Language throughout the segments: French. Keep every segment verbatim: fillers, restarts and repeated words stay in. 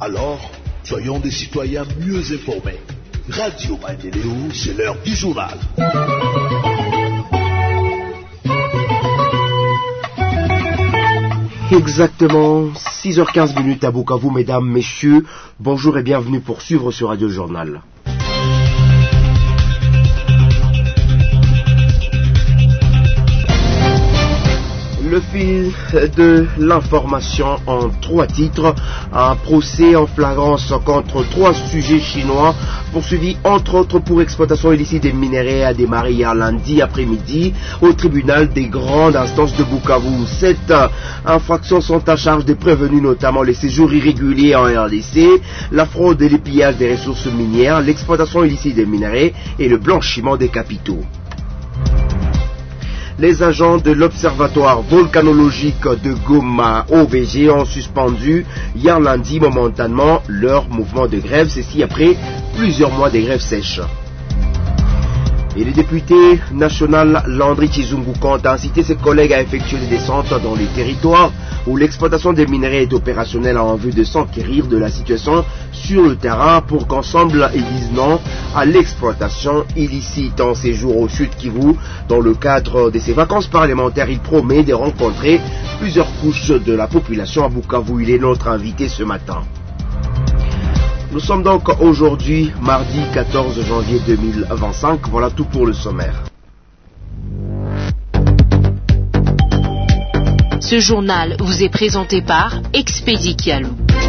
Alors, soyons des citoyens mieux informés. Radio Maendeleo, c'est l'heure du journal. Exactement, six heures quinze minutes à Bukavu, mesdames, messieurs. Bonjour et bienvenue pour suivre ce Radio Journal. Le fil de l'information en trois titres. Un procès en flagrance contre trois sujets chinois poursuivis entre autres pour exploitation illicite des minerais a démarré hier lundi après-midi au tribunal des grandes instances de Bukavu. Sept infractions sont à charge des prévenus, notamment les séjours irréguliers en R D C, la fraude et les pillages des ressources minières, l'exploitation illicite des minerais et le blanchiment des capitaux. Les agents de l'Observatoire volcanologique de Goma O V G ont suspendu hier lundi momentanément leur mouvement de grève, ceci après plusieurs mois de grève sèche. Et le député national Landry Chizungu compte inciter ses collègues à effectuer des descentes dans les territoires où l'exploitation des minerais est opérationnelle en vue de s'enquérir de la situation sur le terrain pour qu'ensemble ils disent non à l'exploitation illicite. En séjour au Sud Kivu, dans le cadre de ses vacances parlementaires, il promet de rencontrer plusieurs couches de la population à Bukavu. Il est notre invité ce matin. Nous sommes donc aujourd'hui, mardi quatorze janvier deux mille vingt-cinq. Voilà tout pour le sommaire. Ce journal vous est présenté par Expédie Kialou.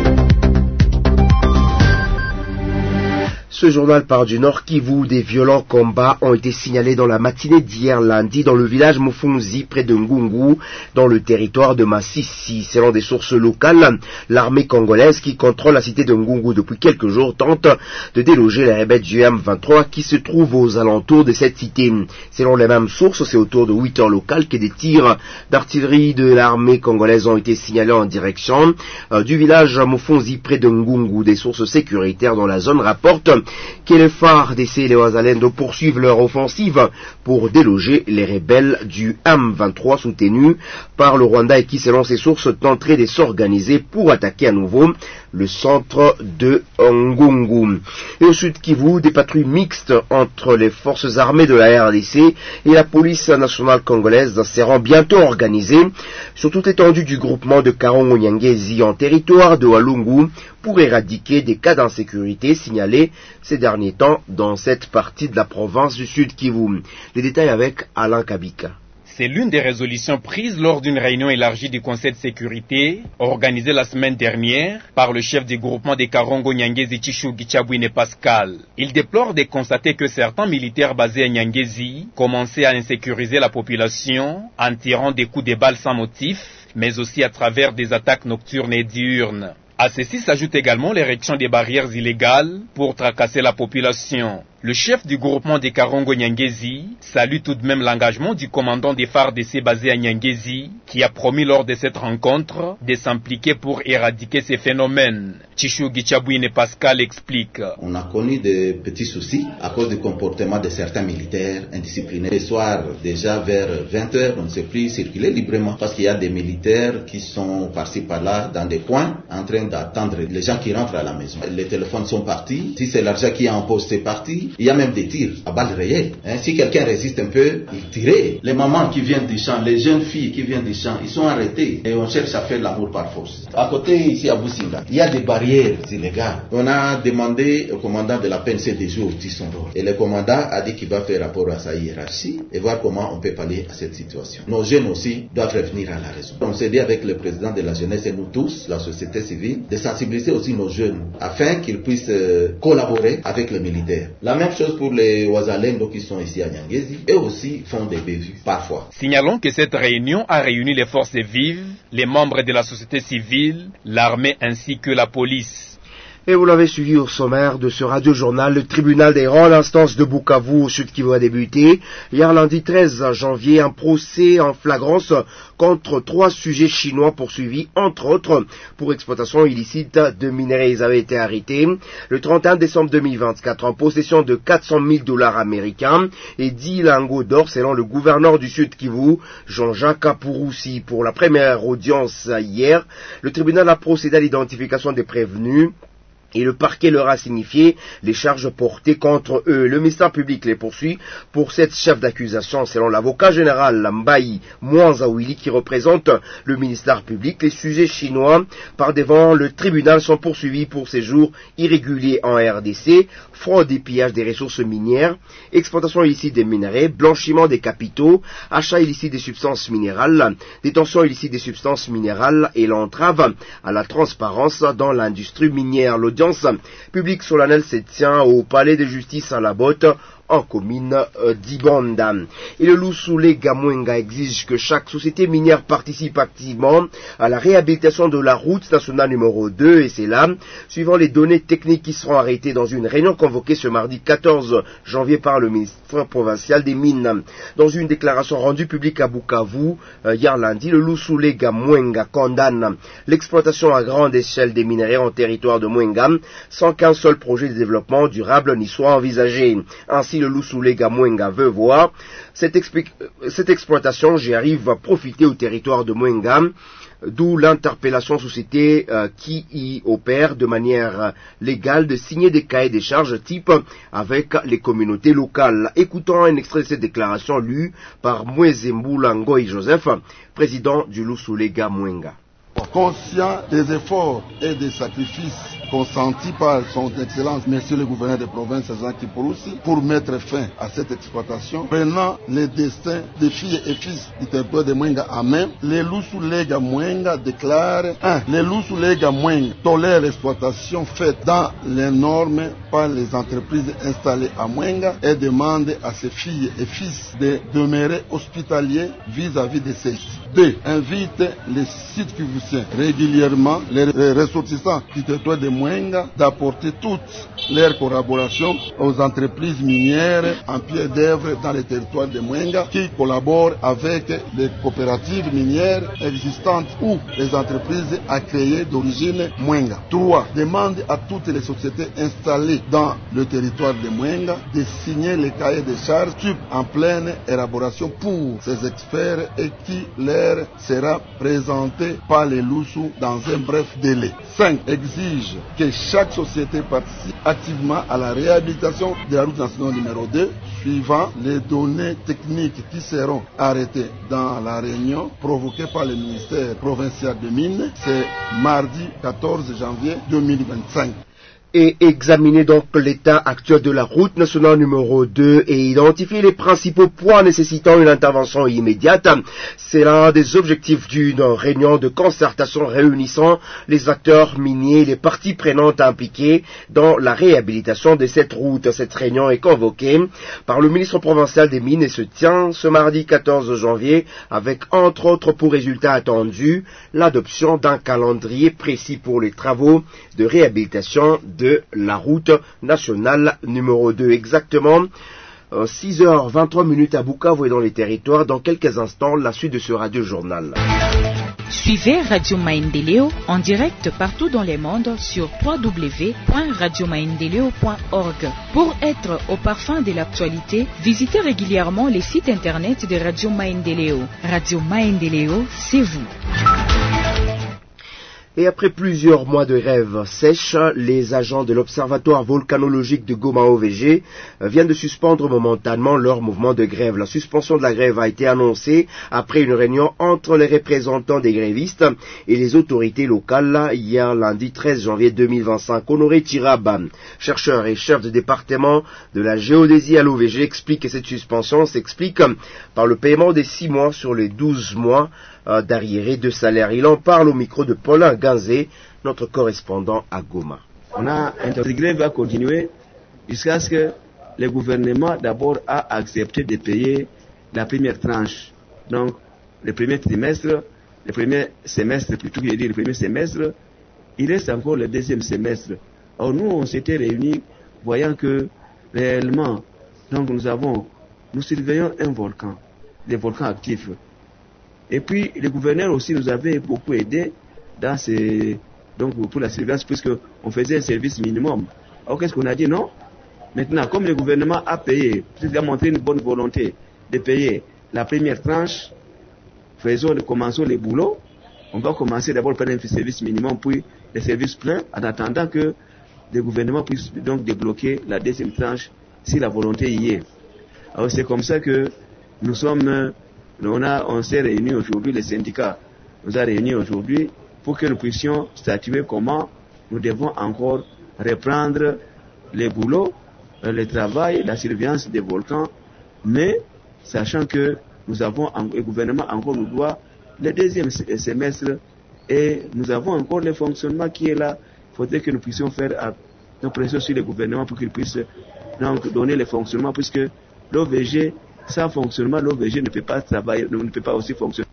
Ce journal part du Nord Kivu. Des violents combats ont été signalés dans la matinée d'hier lundi dans le village Mufunzi près de Ngungu dans le territoire de Massissi. Selon des sources locales, l'armée congolaise qui contrôle la cité de Ngungu depuis quelques jours tente de déloger les rebelles du M vingt-trois qui se trouvent aux alentours de cette cité. Selon les mêmes sources, c'est autour de huit heures locales que des tirs d'artillerie de l'armée congolaise ont été signalés en direction euh, du village Mufunzi près de Ngungu. Des sources sécuritaires dans la zone rapportent que les phares d'E C et les Wazalendo poursuivent leur offensive pour déloger les rebelles du M vingt-trois soutenus par le Rwanda et qui, selon ses sources, tenteraient de s'organiser pour attaquer à nouveau le centre de Ngungu. Et au Sud Kivu, des patrouilles mixtes entre les forces armées de la R D C et la police nationale congolaise seront bientôt organisées sur toute l'étendue du groupement de Karongo-Nyangezi en territoire de Walungu pour éradiquer des cas d'insécurité signalés ces derniers temps dans cette partie de la province du Sud Kivu. Les détails avec Alain Kabika. C'est l'une des résolutions prises lors d'une réunion élargie du Conseil de sécurité organisée la semaine dernière par le chef du groupement des Karongo-Nyangezi Chishu Gichabwine Pascal. Il déplore de constater que certains militaires basés à Nyangezi commençaient à insécuriser la population en tirant des coups de balles sans motif, mais aussi à travers des attaques nocturnes et diurnes. À ceci s'ajoute également l'érection des barrières illégales pour tracasser la population. Le chef du groupement des Karongo-Nyangezi salue tout de même l'engagement du commandant des phares D C basé à Nyangezi qui a promis lors de cette rencontre de s'impliquer pour éradiquer ces phénomènes. Chishu Gichabwine Pascal explique. On a connu des petits soucis à cause du comportement de certains militaires indisciplinés. Le soir, déjà vers vingt heures, on ne sait plus circuler librement parce qu'il y a des militaires qui sont par-ci par-là dans des coins en train d'attendre les gens qui rentrent à la maison. Les téléphones sont partis. Si c'est l'argent qui est en poste, c'est parti. Il y a même des tirs à balles réelles. Hein, si quelqu'un résiste un peu, il tire. Les mamans qui viennent du champ, les jeunes filles qui viennent du champ, ils sont arrêtés et on cherche à faire l'amour par force. À côté, ici à Boussinga, il y a des barrières illégales. On a demandé au commandant de la P N C de jouer aussi son rôle. Et le commandant a dit qu'il va faire rapport à sa hiérarchie et voir comment on peut pallier à cette situation. Nos jeunes aussi doivent revenir à la raison. On s'est dit avec le président de la jeunesse et nous tous, la société civile, de sensibiliser aussi nos jeunes afin qu'ils puissent euh, collaborer avec les militaires. La même chose pour les Wazalendo qui sont ici à Nyangezi et aussi font des bévues parfois. Signalons que cette réunion a réuni les forces vives, les membres de la société civile, l'armée ainsi que la police. Et vous l'avez suivi au sommaire de ce radio-journal, le tribunal des grandes instances de Bukavu au Sud Kivu a débuté. Hier lundi treize janvier, un procès en flagrance contre trois sujets chinois poursuivis, entre autres, pour exploitation illicite de minerais. Ils avaient été arrêtés le trente et un décembre deux mille vingt-quatre en possession de quatre cent mille dollars américains et dix lingots d'or selon le gouverneur du Sud Kivu, Jean-Jacques Apuroussi. Pour la première audience hier, le tribunal a procédé à l'identification des prévenus et le parquet leur a signifié les charges portées contre eux. Le ministère public les poursuit pour sept chefs d'accusation selon l'avocat général Mbayi Mwanzawili qui représente le ministère public. Les sujets chinois par devant le tribunal sont poursuivis pour séjour irrégulier en R D C, fraude et pillage des ressources minières, exploitation illicite des minerais, blanchiment des capitaux, achat illicite des substances minérales, détention illicite des substances minérales et l'entrave à la transparence dans l'industrie minière. L'audience publique solennelle se tient au palais de justice à la Botte, en commune euh, d'Ibanda. Et le Lusule Gamwenga exige que chaque société minière participe activement à la réhabilitation de la route nationale numéro deux, et c'est là, suivant les données techniques qui seront arrêtées dans une réunion convoquée ce mardi quatorze janvier par le ministre provincial des Mines. Dans une déclaration rendue publique à Bukavu, euh, hier lundi, le Lusule Gamwenga condamne l'exploitation à grande échelle des minerais en territoire de Mwenga, sans qu'un seul projet de développement durable n'y soit envisagé. Ainsi, le Lusule Gamwenga veut voir cette, cette exploitation, j'y arrive, à profiter au territoire de Mwenga, d'où l'interpellation société euh, qui y opère de manière euh, légale de signer des cahiers des charges type avec les communautés locales. Écoutons un extrait de cette déclaration lue par Mwezembula Ngoy Joseph, président du Lusule Gamwenga. Conscient des efforts et des sacrifices consentis par son Excellence, Monsieur le gouverneur de province, Jean-Jacques Apuroussi, pour mettre fin à cette exploitation, prenant les destins des filles et fils du territoire de Mwenga en main, les Lusule Gamwenga déclarent un. Les Lusule Gamwenga tolèrent l'exploitation faite dans les normes par les entreprises installées à Mwenga et demandent à ses filles et fils de demeurer hospitaliers vis-à-vis de ceux-ci. deux. Invite les sites kivusiens régulièrement les ressortissants du territoire de Mwenga d'apporter toute leur collaboration aux entreprises minières en pied d'œuvre dans le territoire de Mwenga qui collaborent avec les coopératives minières existantes ou les entreprises à créer d'origine Mwenga. trois. Demande à toutes les sociétés installées dans le territoire de Mwenga de signer les cahiers de charges en pleine élaboration pour ces experts et qui leur sera présenté par les Lusu dans un bref délai. cinq. Exige que chaque société participe activement à la réhabilitation de la route nationale numéro deux, suivant les données techniques qui seront arrêtées dans la réunion provoquée par le ministère provincial des Mines. C'est mardi quatorze janvier deux mille vingt-cinq. Et examiner donc l'état actuel de la route nationale numéro deux et identifier les principaux points nécessitant une intervention immédiate. C'est l'un des objectifs d'une réunion de concertation réunissant les acteurs miniers et les parties prenantes impliquées dans la réhabilitation de cette route. Cette réunion est convoquée par le ministre provincial des Mines et se tient ce mardi quatorze janvier avec entre autres pour résultat attendu l'adoption d'un calendrier précis pour les travaux de réhabilitation de de la route nationale numéro deux. Exactement euh, six heures vingt-trois minutes à Bukavu et dans les territoires. Dans quelques instants, la suite de ce radio-journal. Suivez Radio Maendeleo en direct partout dans le monde sur w w w point radio maendeleo point org. Pour être au parfum de l'actualité, visitez régulièrement les sites internet de Radio Maendeleo. Radio Maendeleo, c'est vous. Et après plusieurs mois de grève sèche, les agents de l'Observatoire volcanologique de Goma-O V G viennent de suspendre momentanément leur mouvement de grève. La suspension de la grève a été annoncée après une réunion entre les représentants des grévistes et les autorités locales hier lundi treize janvier deux mille vingt-cinq. Honoré Tiraba, chercheur et chef de département de la géodésie à l'O V G, explique que cette suspension s'explique par le paiement des six mois sur les douze mois d'arriérés de salaire. Il en parle au micro de Paulin Ganzé, notre correspondant à Goma. On a interdit grève à continuer jusqu'à ce que le gouvernement d'abord a accepté de payer la première tranche. Donc, le premier trimestre, le premier semestre, plutôt que dire le premier semestre, il reste encore le deuxième semestre. Alors nous, on s'était réunis, voyant que réellement, donc nous avons, nous surveillons un volcan, des volcans actifs. Et puis le gouverneur aussi nous avait beaucoup aidé dans ces, donc pour la surveillance, puisque on faisait un service minimum. Alors qu'est-ce qu'on a dit? Non. Maintenant, comme le gouvernement a payé, puisqu'il a montré une bonne volonté de payer la première tranche, faisons, commençons les boulots. On va commencer d'abord par un service minimum, puis les services pleins, en attendant que le gouvernement puisse donc débloquer la deuxième tranche si la volonté y est. Alors c'est comme ça que nous sommes, on, a, on s'est réunis aujourd'hui, les syndicats nous a réunis aujourd'hui pour que nous puissions statuer comment nous devons encore reprendre les boulots, le travail, la surveillance des volcans, mais sachant que nous avons, le gouvernement encore nous doit le deuxième semestre et nous avons encore le fonctionnement qui est là. Il faudrait que nous puissions faire une pression sur le gouvernement pour qu'il puisse donc donner le fonctionnement, puisque l'O V G, sans fonctionnement, l'O V G ne peut pas travailler, ne peut pas aussi fonctionner.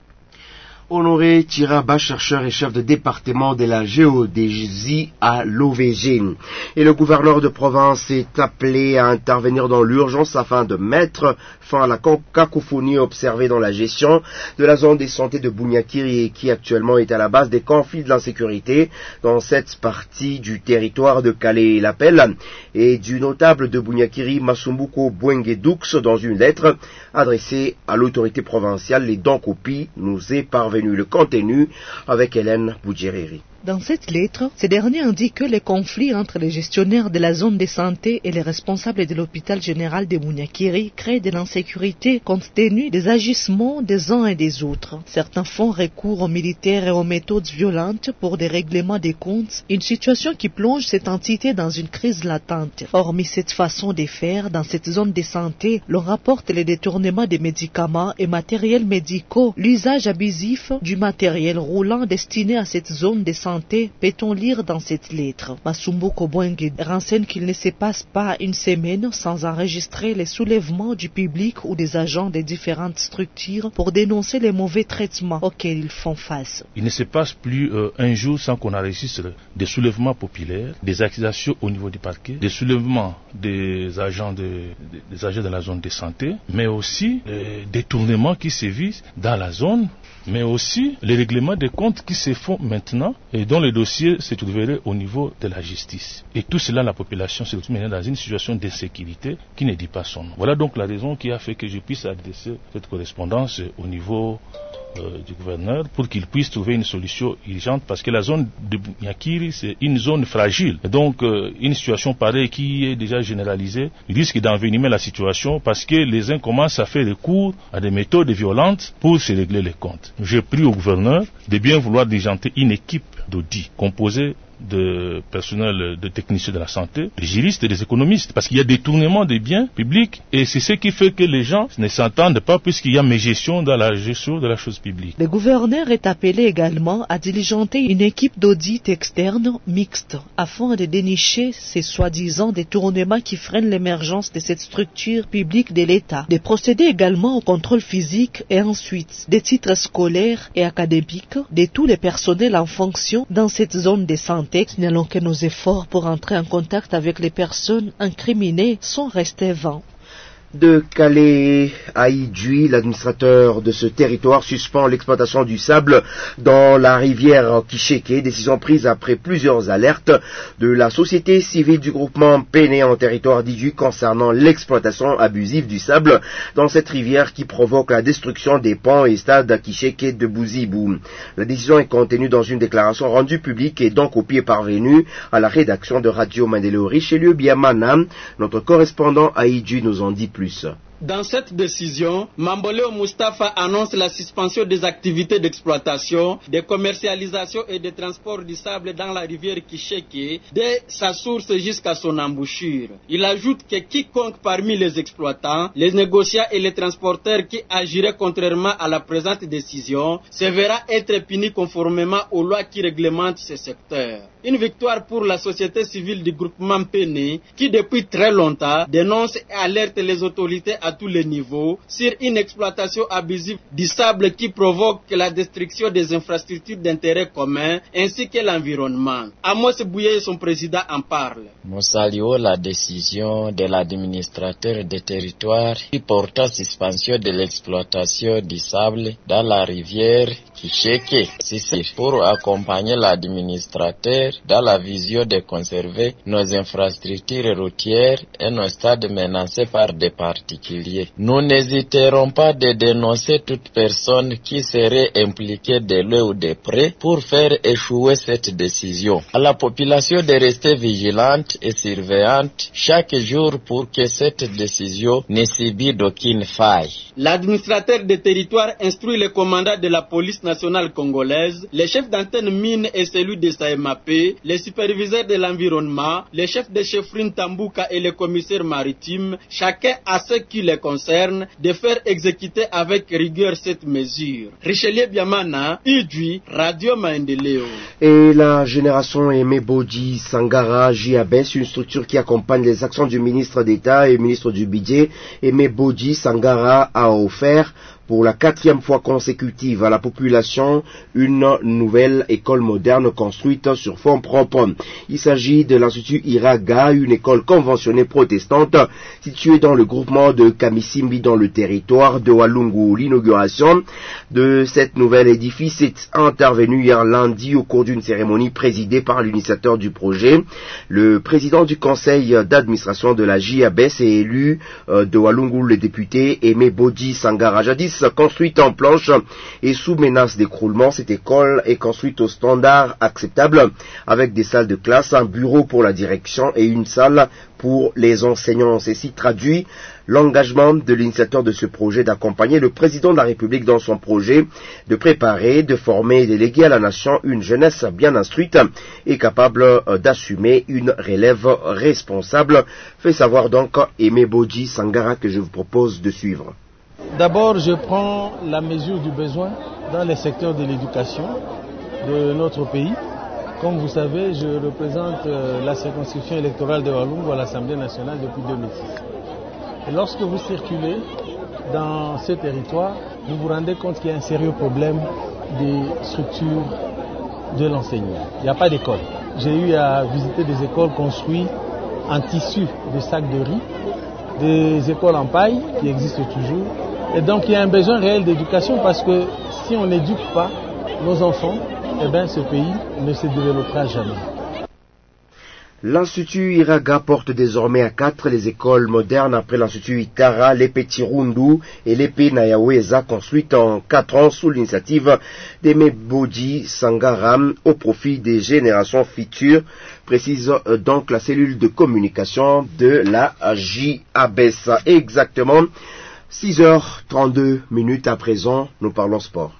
Honoré Tiraba, chercheur et chef de département de la géodésie à l'O V G. Et le gouverneur de province est appelé à intervenir dans l'urgence afin de mettre fin à la cacophonie observée dans la gestion de la zone de santé de Bunyakiri, qui actuellement est à la base des conflits de l'insécurité dans cette partie du territoire de Calais. L'appel est du notable de Bunyakiri, Masumbuko Bwenge-Doux, dans une lettre adressée à l'autorité provinciale. Les dons copies nous est parvenu. Le contenu avec Hélène Boudjeriri. Dans cette lettre, ce dernier indique que les conflits entre les gestionnaires de la zone de santé et les responsables de l'hôpital général de Bunyakiri créent de l'insécurité compte tenu des agissements des uns et des autres. Certains font recours aux militaires et aux méthodes violentes pour des règlements des comptes, une situation qui plonge cette entité dans une crise latente. Hormis cette façon de faire, dans cette zone de santé, l'on rapporte les détournements des médicaments et matériels médicaux, l'usage abusif du matériel roulant destiné à cette zone de santé, peut-on lire dans cette lettre. Masumbuko Bwenge renseigne qu'il ne se passe pas une semaine sans enregistrer les soulèvements du public ou des agents des différentes structures pour dénoncer les mauvais traitements auxquels ils font face. Il ne se passe plus euh, un jour sans qu'on enregistre des soulèvements populaires, des accusations au niveau du parquet, des soulèvements des agents de, des agents de la zone de santé, mais aussi les détournements qui sévissent dans la zone, mais aussi les règlements des comptes qui se font maintenant et dont les dossiers se trouveraient au niveau de la justice. Et tout cela, la population se retrouve maintenant dans une situation d'insécurité qui ne dit pas son nom. Voilà donc la raison qui a fait que je puisse adresser cette correspondance au niveau euh, du gouverneur pour qu'il puisse trouver une solution urgente, parce que la zone de Bunyakiri, c'est une zone fragile. Et donc, euh, une situation pareille qui est déjà généralisée risque d'envenimer la situation, parce que les uns commencent à faire recours à des méthodes violentes pour se régler les comptes. J'ai pris au gouverneur de bien vouloir diriger une équipe d'audit composée de personnel, de techniciens de la santé, des juristes et des économistes, parce qu'il y a détournement des biens publics et c'est ce qui fait que les gens ne s'entendent pas, puisqu'il y a mégestion dans la gestion de la chose publique. Le gouverneur est appelé également à diligenter une équipe d'audit externe mixte afin de dénicher ces soi-disant détournements qui freinent l'émergence de cette structure publique de l'État, de procéder également au contrôle physique et ensuite des titres scolaires et académiques de tous les personnels en fonction dans cette zone de santé. Signalons que nos efforts pour entrer en contact avec les personnes incriminées sont restés vains. De Calais à Idjouy, l'administrateur de ce territoire suspend l'exploitation du sable dans la rivière Kisheke, décision prise après plusieurs alertes de la société civile du groupement Péné en territoire d'Idjouy concernant l'exploitation abusive du sable dans cette rivière qui provoque la destruction des ponts et stades à Kisheke de Bouzibou. La décision est contenue dans une déclaration rendue publique et donc au pied parvenu à la rédaction de Radio Mandéléo Richelieu Biamana. Notre correspondant à Idjouy nous en dit plus. Dans cette décision, Mamboleo Mustafa annonce la suspension des activités d'exploitation, de commercialisation et de transport du sable dans la rivière Kisheke, dès sa source jusqu'à son embouchure. Il ajoute que quiconque parmi les exploitants, les négociants et les transporteurs qui agiraient contrairement à la présente décision se verra être puni conformément aux lois qui réglementent ce secteur. Une victoire pour la société civile du groupement Péné qui depuis très longtemps dénonce et alerte les autorités à à tous les niveaux sur une exploitation abusive du sable qui provoque la destruction des infrastructures d'intérêt commun ainsi que l'environnement. Amos Bouye, son président, en parle. Nous saluons la décision de l'administrateur des territoires qui porta suspension de l'exploitation du sable dans la rivière Kisheke. C'est pour accompagner l'administrateur dans la vision de conserver nos infrastructures routières et nos stades menacés par des particuliers. Nous n'hésiterons pas de dénoncer toute personne qui serait impliquée de loin ou de près pour faire échouer cette décision. À la population de rester vigilante et surveillante chaque jour pour que cette décision ne subisse d'aucune faille. L'administrateur des territoires instruit le commandant de la police nationale congolaise, les chefs d'antenne mine et celui de S A E M A P, les superviseurs de l'environnement, les chefs de chefferie Tambouka et les commissaires maritimes, chacun à ce qui les concerne, de faire exécuter avec rigueur cette mesure. Richelieu Biamana, U D U I, Radio Maendeleo. Et la génération Aimé Bodji Sangara J A B S, une structure qui accompagne les actions du ministre d'État et ministre du Budget, Aimé Bodji Sangara a offert pour la quatrième fois consécutive à la population une nouvelle école moderne construite sur fonds propres. Il s'agit de l'Institut Iraga, une école conventionnée protestante située dans le groupement de Kamisimbi dans le territoire de Walungu. L'inauguration de cette nouvelle édifice est intervenue hier lundi au cours d'une cérémonie présidée par l'initiateur du projet. Le président du conseil d'administration de la J A B S est élu euh, de Walungu, le député Aimé Bodji Sangara. Jadis construite en planche et sous menace d'écroulement, cette école est construite au standard acceptable avec des salles de classe, un bureau pour la direction et une salle pour les enseignants. Ceci traduit l'engagement de l'initiateur de ce projet d'accompagner le président de la République dans son projet de préparer, de former et d'éléguer à la nation une jeunesse bien instruite et capable d'assumer une relève responsable. Fait savoir donc Aimé Bodji Sangara que je vous propose de suivre. D'abord, je prends la mesure du besoin dans les secteurs de l'éducation de notre pays. Comme vous savez, je représente la circonscription électorale de Walungu à l'Assemblée nationale depuis deux mille six. Et lorsque vous circulez dans ce territoire, vous vous rendez compte qu'il y a un sérieux problème des structures de l'enseignement. Il n'y a pas d'école. J'ai eu à visiter des écoles construites en tissu de sacs de riz, des écoles en paille qui existent toujours. Et donc il y a un besoin réel d'éducation parce que si on n'éduque pas nos enfants, eh bien ce pays ne se développera jamais. L'Institut Iraga porte désormais à quatre les écoles modernes après l'Institut Ikara, l'Épée Tirundu et l'Épée Nayaweza, construites en quatre ans sous l'initiative d'Aimé Bodji Sangara au profit des générations futures, précise donc la cellule de communication de la J A B S. Exactement six heures trente-deux minutes à présent, nous parlons sport.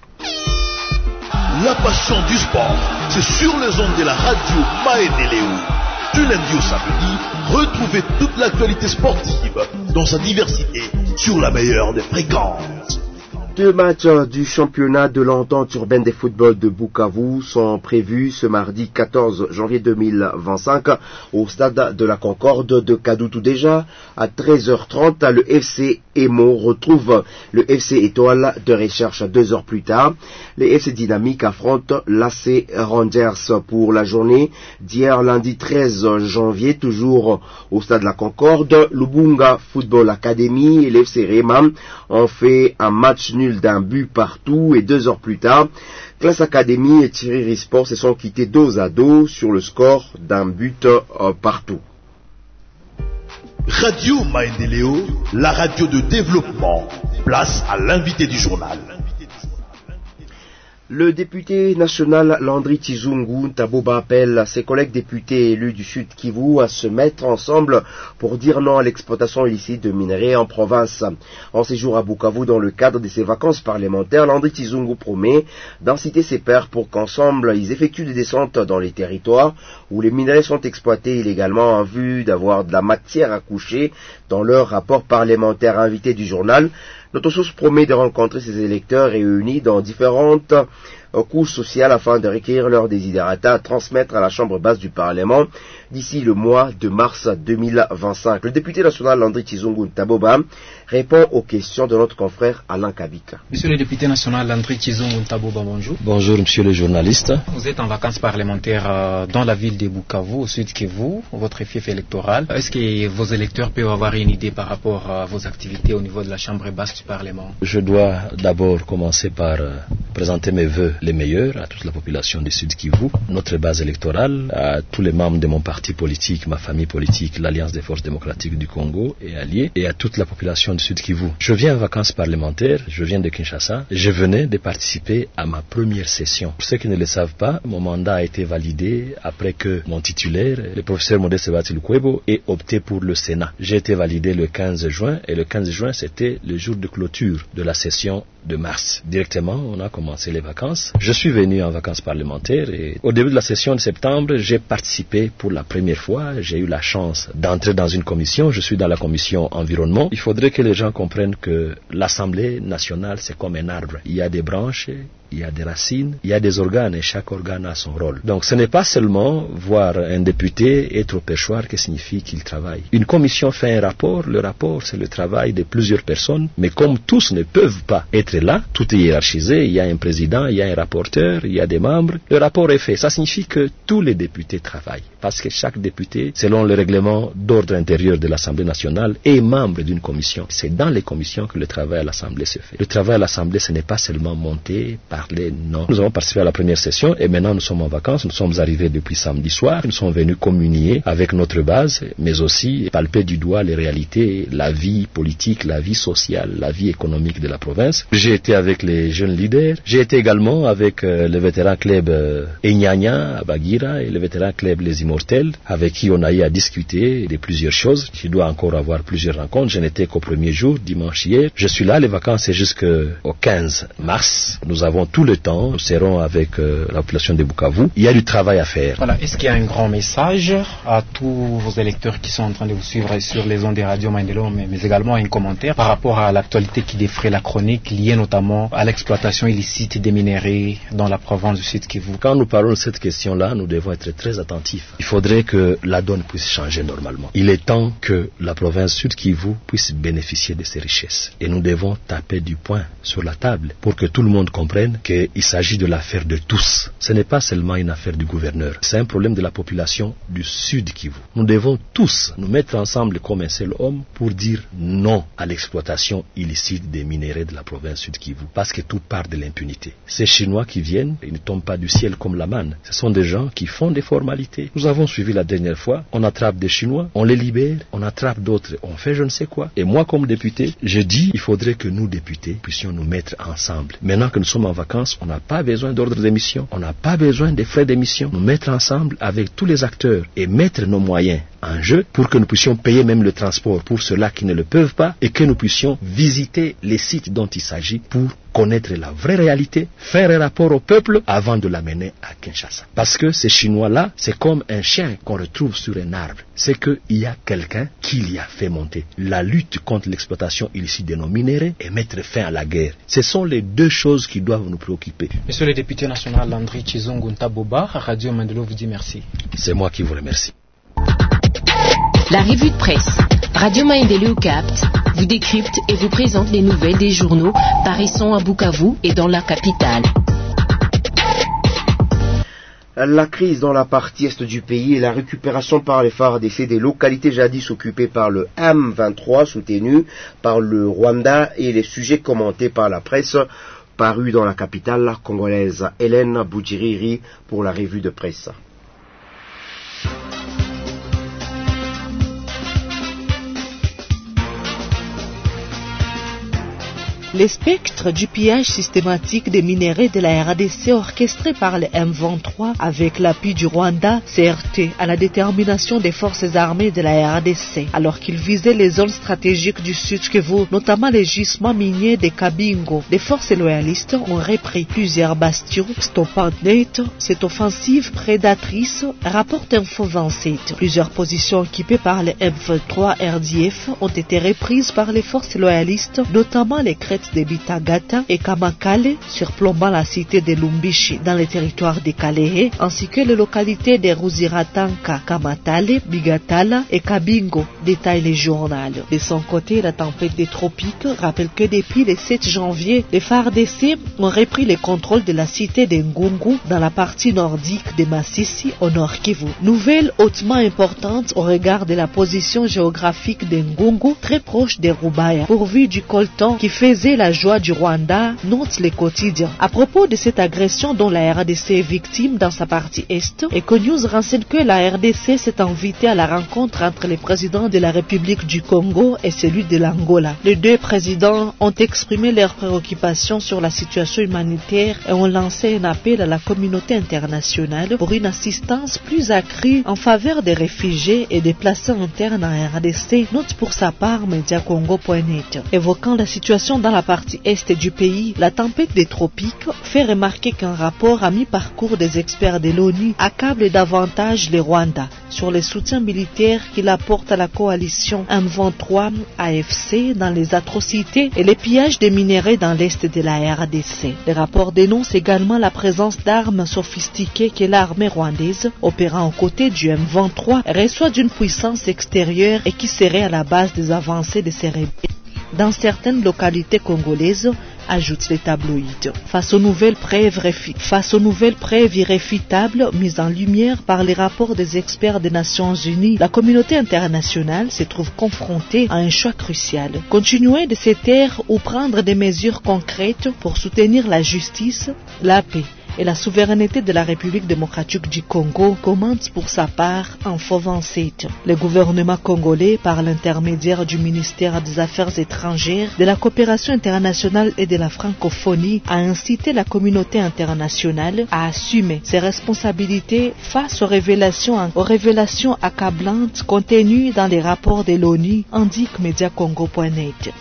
La passion du sport, c'est sur les ondes de la radio Maendeleo. Du lundi au samedi, retrouvez toute l'actualité sportive dans sa diversité sur la meilleure des fréquences. Deux matchs du championnat de l'entente urbaine des footballs de Bukavu sont prévus ce mardi quatorze janvier deux mille vingt-cinq au stade de la Concorde de Kadutu. Déjà à treize heures trente, le F C Emo retrouve le F C Étoile de Recherche. Deux heures plus tard, les F C Dynamique affrontent l'A C Rangers. Pour la journée d'hier lundi treize janvier, toujours au stade de la Concorde, Lubunga Football Academy et le F C Rema ont fait un match nul d'un but partout et deux heures plus tard, Classe Academy et Thierry Sport se sont quittés dos à dos sur le score d'un but euh, partout. Radio Maendeleo, la radio de développement. Place à l'invité du journal. Le député national Landry Tizungu Taboba appelle ses collègues députés élus du Sud Kivu à se mettre ensemble pour dire non à l'exploitation illicite de minerais en province. En séjour à Bukavu dans le cadre de ses vacances parlementaires, Landry Tizungu promet d'inciter ses pairs pour qu'ensemble ils effectuent des descentes dans les territoires où les minerais sont exploités illégalement en vue d'avoir de la matière à coucher dans leur rapport parlementaire. Invité du journal, notre source promet de rencontrer ses électeurs réunis dans différentes un cours social afin de recueillir leurs desiderata à transmettre à la Chambre basse du Parlement d'ici le mois de mars deux mille vingt-cinq. Le député national Landry Chizungu Ntaboba répond aux questions de notre confrère Alain Kabika. Monsieur le député national Landry Chizungu Ntaboba, bonjour. Bonjour monsieur le journaliste. Vous êtes en vacances parlementaires euh, dans la ville de Bukavu, au sud Kivu, votre fief électoral. Est-ce que vos électeurs peuvent avoir une idée par rapport à vos activités au niveau de la Chambre basse du Parlement? Je dois d'abord commencer par euh, présenter mes vœux les meilleurs à toute la population du sud Kivu, notre base électorale, à tous les membres de mon parti politique, ma famille politique, l'Alliance des forces démocratiques du Congo et alliés, et à toute la population du sud Kivu. Je viens en vacances parlementaires, je viens de Kinshasa, je venais de participer à ma première session. Pour ceux qui ne le savent pas, mon mandat a été validé après que mon titulaire, le professeur Modeste Sebati Lukwebo, ait opté pour le Sénat. J'ai été validé le quinze juin, et le quinze juin c'était le jour de clôture de la session de mars. Directement, on a commencé les vacances. Je suis venu en vacances parlementaires et au début de la session de septembre, j'ai participé pour la première fois. J'ai eu la chance d'entrer dans une commission. Je suis dans la commission environnement. Il faudrait que les gens comprennent que l'Assemblée nationale, c'est comme un arbre. Il y a des branches, il y a des racines, il y a des organes et chaque organe a son rôle. Donc ce n'est pas seulement voir un député être au perchoir qui signifie qu'il travaille. Une commission fait un rapport, le rapport c'est le travail de plusieurs personnes, mais comme tous ne peuvent pas être là, tout est hiérarchisé, il y a un président, il y a un rapporteur, il y a des membres, le rapport est fait. Ça signifie que tous les députés travaillent, parce que chaque député, selon le règlement d'ordre intérieur de l'Assemblée nationale, est membre d'une commission. C'est dans les commissions que le travail à l'Assemblée se fait. Le travail à l'Assemblée, ce n'est pas seulement monter, parler, non. Nous avons participé à la première session et maintenant nous sommes en vacances. Nous sommes arrivés depuis samedi soir. Nous sommes venus communier avec notre base, mais aussi palper du doigt les réalités, la vie politique, la vie sociale, la vie économique de la province. J'ai été avec les jeunes leaders. J'ai été également avec euh, le vétéran club euh, Enyanya à Bagira et le vétéran club Les Immortels, avec qui on a eu à discuter de plusieurs choses. Je dois encore avoir plusieurs rencontres. Je n'étais qu'au premier jour, dimanche hier. Je suis là, les vacances c'est jusqu'au quinze mars. Nous avons tout le temps, nous serons avec euh, la population de Bukavu. Il y a du travail à faire. Voilà. Est-ce qu'il y a un grand message à tous vos électeurs qui sont en train de vous suivre sur les ondes des radios Maendeleo, mais, mais également un commentaire par rapport à l'actualité qui défraie la chronique liée notamment à l'exploitation illicite des minerais dans la province du Sud Kivu? Quand nous parlons de cette question-là, nous devons être très attentifs. Il faudrait que la donne puisse changer normalement. Il est temps que la province Sud Kivu puisse bénéficier de ses richesses. Et nous devons taper du poing sur la table pour que tout le monde comprenne qu'il s'agit de l'affaire de tous. Ce n'est pas seulement une affaire du gouverneur. C'est un problème de la population du Sud Kivu. Nous devons tous nous mettre ensemble comme un seul homme pour dire non à l'exploitation illicite des minéraux de la province Sud Kivu. Parce que tout part de l'impunité. Ces Chinois qui viennent, ils ne tombent pas du ciel comme la manne. Ce sont des gens qui font des formalités. Nous avons suivi la dernière fois. On attrape des Chinois, on les libère, on attrape d'autres, on fait je ne sais quoi. Et moi comme député, je dis il faudrait que nous députés puissions nous mettre ensemble. Maintenant que nous sommes en vacances, on n'a pas besoin d'ordre d'émission, on n'a pas besoin de frais d'émission. Nous mettre ensemble avec tous les acteurs et mettre nos moyens en jeu pour que nous puissions payer même le transport pour ceux-là qui ne le peuvent pas et que nous puissions visiter les sites dont il s'agit pour connaître la vraie réalité, faire un rapport au peuple avant de l'amener à Kinshasa. Parce que ces Chinois-là, c'est comme un chien qu'on retrouve sur un arbre. C'est qu'il y a quelqu'un qui l'y a fait monter. La lutte contre l'exploitation illicite de nos minéraux et mettre fin à la guerre. Ce sont les deux choses qui doivent nous préoccuper. Monsieur le député national Landry Chizungu Ntaboba, Radio Maendeleo vous dit merci. C'est moi qui vous remercie. La revue de presse. Radio Maendeleo capte, vous décrypte et vous présente les nouvelles des journaux paraissant à Bukavu et dans la capitale. La crise dans la partie est du pays et la récupération par les F A R D C des localités jadis occupées par le M vingt-trois soutenu par le Rwanda et les sujets commentés par la presse parus dans la capitale congolaise. Hélène Boudjiriri pour la revue de presse. Les spectres du pillage systématique des minerais de la R D C orchestré par le M vingt-trois avec l'appui du Rwanda s'est heurté à la détermination des forces armées de la R D C alors qu'ils visaient les zones stratégiques du Sud Kivu, notamment les gisements miniers de Kabingo. Les forces loyalistes ont repris plusieurs bastions, stoppant net cette offensive prédatrice, rapporte Info vingt-sept. Plusieurs positions occupées par le M vingt-trois R D F ont été reprises par les forces loyalistes, notamment les crêtes tempête de Bitagata et Kamakale, surplombant la cité de Lumbishi dans les territoires de Kalehe, ainsi que les localités de Ruziratanka, Kamatale, Bigatala et Kabingo, détaille le journal. De son côté, la tempête des tropiques rappelle que depuis le sept janvier, les F A R D C ont repris le contrôle de la cité de Ngungu dans la partie nordique de Masisi au nord Kivu. Nouvelle hautement importante au regard de la position géographique de Ngungu, très proche de Rubaya, pourvu du coltan qui faisait la joie du Rwanda, note le quotidien. À propos de cette agression dont la R D C est victime dans sa partie est, Econews renseigne que la R D C s'est invitée à la rencontre entre les présidents de la République du Congo et celui de l'Angola. Les deux présidents ont exprimé leurs préoccupations sur la situation humanitaire et ont lancé un appel à la communauté internationale pour une assistance plus accrue en faveur des réfugiés et des déplacés internes en R D C, note pour sa part Mediacongo point net. Évoquant la situation dans la partie est du pays, la tempête des tropiques fait remarquer qu'un rapport à mi-parcours des experts de l'ONU accable davantage le Rwanda sur les soutiens militaires qu'il apporte à la coalition M vingt-trois A F C dans les atrocités et les pillages des minerais dans l'est de la R D C. Le rapport dénonce également la présence d'armes sophistiquées que l'armée rwandaise, opérant aux côtés du M vingt-trois, reçoit d'une puissance extérieure et qui serait à la base des avancées de ces rebelles dans certaines localités congolaises, ajoute les tabloïds. Face aux nouvelles preuves, réfi- face aux nouvelles preuves irréfutables mises en lumière par les rapports des experts des Nations Unies, la communauté internationale se trouve confrontée à un choix crucial. Continuer de se taire ou prendre des mesures concrètes pour soutenir la justice, la paix et la souveraineté de la République démocratique du Congo, commente pour sa part Info vingt-sept. Le gouvernement congolais, par l'intermédiaire du ministère des Affaires étrangères, de la coopération internationale et de la francophonie, a incité la communauté internationale à assumer ses responsabilités face aux révélations, aux révélations accablantes contenues dans les rapports de l'ONU, indique Mediacongo point net.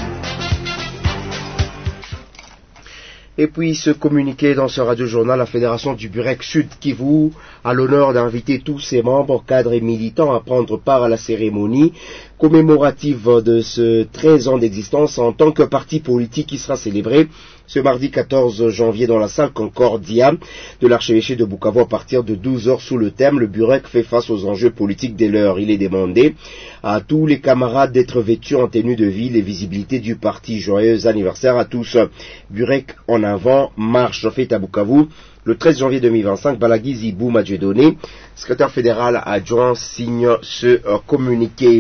Et puis, ce communiqué dans ce radio-journal, la Fédération du Burek Sud Kivu a l'honneur d'inviter tous ses membres, cadres et militants à prendre part à la cérémonie commémorative de ce treize ans d'existence en tant que parti politique qui sera célébré ce mardi quatorze janvier dans la salle Concordia de l'archevêché de Bukavu à partir de douze heures sous le thème « Le Burek fait face aux enjeux politiques de l'heure ». Il est demandé à tous les camarades d'être vêtus en tenue de ville et visibilité du parti. Joyeux anniversaire à tous. Burek en avant, marche fête à Bukavu. Le treize janvier deux mille vingt-cinq, Balagi Zibou Madjedone, secrétaire fédéral adjoint, signe ce euh, communiqué.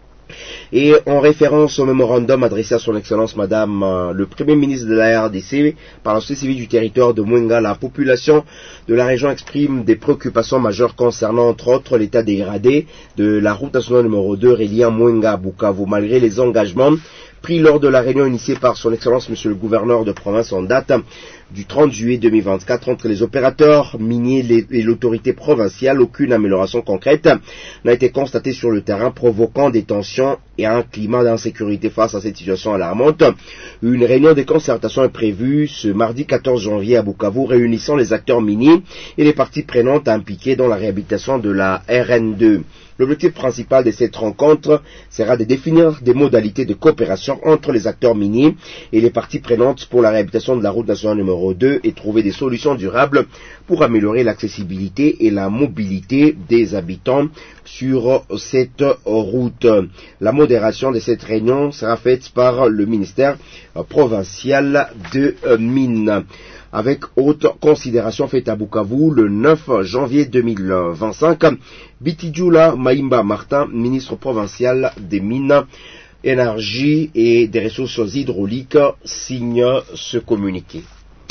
Et en référence au mémorandum adressé à son excellence Madame euh, le Premier ministre de la R D C par la société civile du territoire de Mwenga, la population de la région exprime des préoccupations majeures concernant entre autres l'état dégradé de la route nationale numéro deux reliant Mwenga à Bukavu. Malgré les engagements pris lors de la réunion initiée par son excellence monsieur le gouverneur de province en date du trente juillet deux mille vingt-quatre entre les opérateurs miniers et l'autorité provinciale, aucune amélioration concrète n'a été constatée sur le terrain, provoquant des tensions et un climat d'insécurité. Face à cette situation alarmante, une réunion de concertation est prévue ce mardi quatorze janvier à Bukavu, réunissant les acteurs miniers et les parties prenantes impliquées dans la réhabilitation de la R N deux. L'objectif principal de cette rencontre sera de définir des modalités de coopération entre les acteurs miniers et les parties prenantes pour la réhabilitation de la route nationale numéro deux et trouver des solutions durables pour améliorer l'accessibilité et la mobilité des habitants sur cette route. La modération de cette réunion sera faite par le ministère provincial de Mines. Avec haute considération faite à Bukavu le neuf janvier deux mille vingt-cinq, Bitidjoula Maïmba Martin, ministre provincial des Mines, Énergie et des ressources hydrauliques, signe ce communiqué.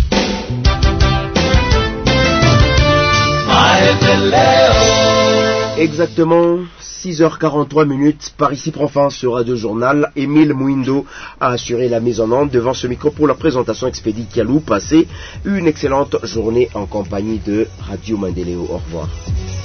Exactement six heures quarante-trois minutes, par ici prend fin ce radio journal. Émile Mouindo a assuré la mise en onde devant ce micro pour la présentation expédie Kialou. Passez une excellente journée en compagnie de Radio Maendeleo. Au revoir.